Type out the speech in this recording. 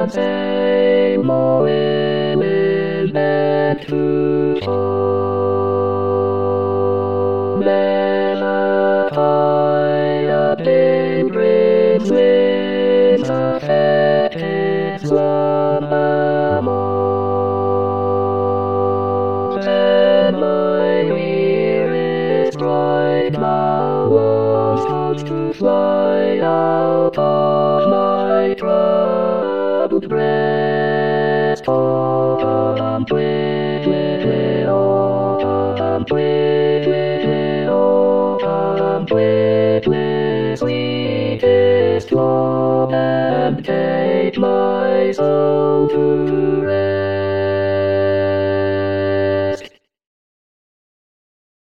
the same more women meant to show. Measure fire in brings winds affected one and more. Then my weariest right now wants to fly out of my troubled breast. Autumn twinkling, autumn twinkling, autumn twinkling, sweetest love, and take my soul to rest.